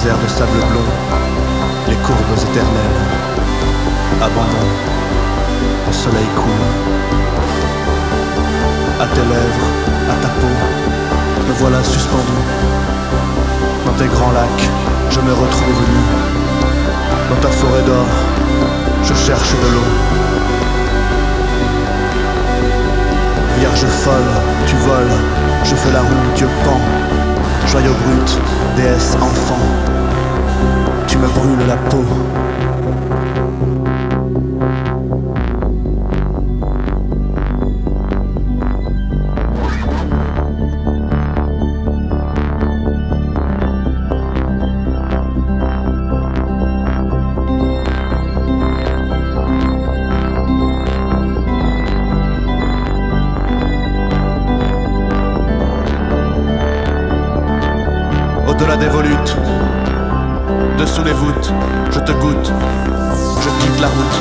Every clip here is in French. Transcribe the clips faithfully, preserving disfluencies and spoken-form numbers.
désert de sable blond, les courbes éternelles. Abandon, le soleil coule. À tes lèvres, à ta peau, me voilà suspendu. Dans tes grands lacs, je me retrouve nu. Dans ta forêt d'or, je cherche de l'eau. Vierge folle, tu voles, je fais la roue, Dieu pend. Joyau brut, déesse enfant, tu me brûles la peau. Au-delà des volutes, dessous les voûtes, je te goûte, je quitte la route.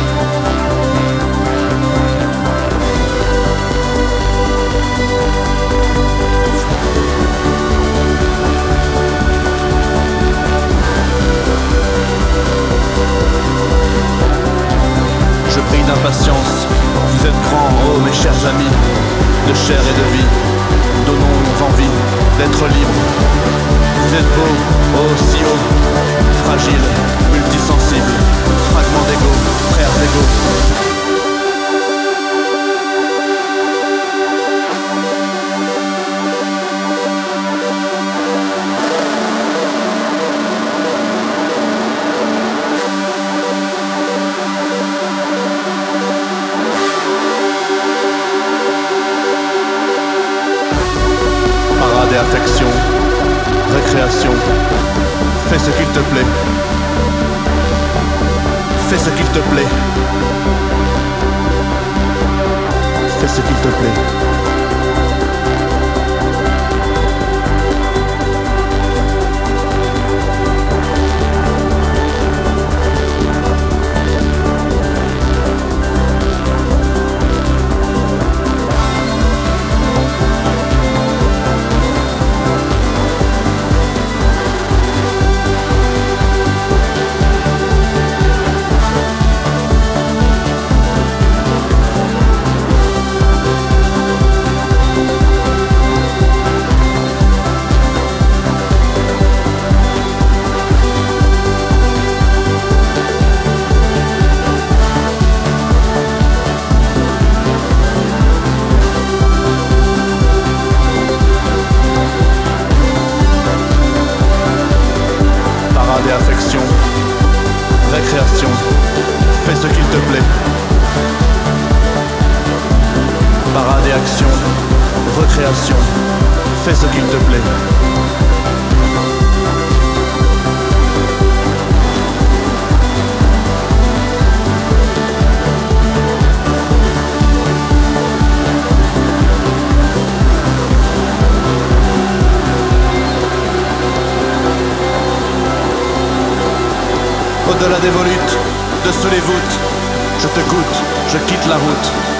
Je prie d'impatience, vous êtes grands, oh mes chers amis, de chair et de vie, donnons-nous envie d'être libres. Vous êtes beau, oh si haut, fragile, multisensible, fragment d'ego, frères égaux. Parade et affection, récréation, fais ce qu'il te plaît. Fais ce qu'il te plaît. Fais ce qu'il te plaît. Affection, récréation, fais ce qu'il te plaît. Parade et action, recréation, fais ce qu'il te plaît. Au-delà des volutes, dessous les voûtes, je te goûte, je quitte la route.